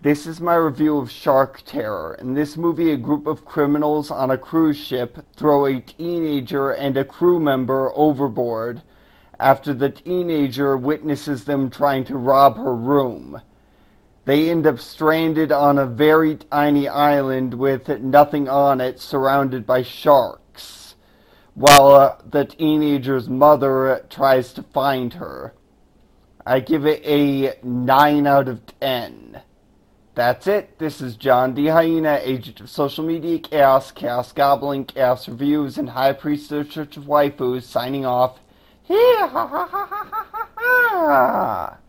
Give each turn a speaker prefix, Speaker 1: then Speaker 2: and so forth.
Speaker 1: This is my review of Shark Terror. In this movie, a group of criminals on a cruise ship throw a teenager and a crew member overboard after the teenager witnesses them trying to rob her room. They end up stranded on a very tiny island with nothing on it, surrounded by sharks, while the teenager's mother tries to find her. I give it a 9 out of 10. That's it. This is John D. Hyena, agent of social media chaos, chaos gobbling, chaos reviews, and high priest of the Church of Waifus, signing off. Ha ha ha ha ha ha ha!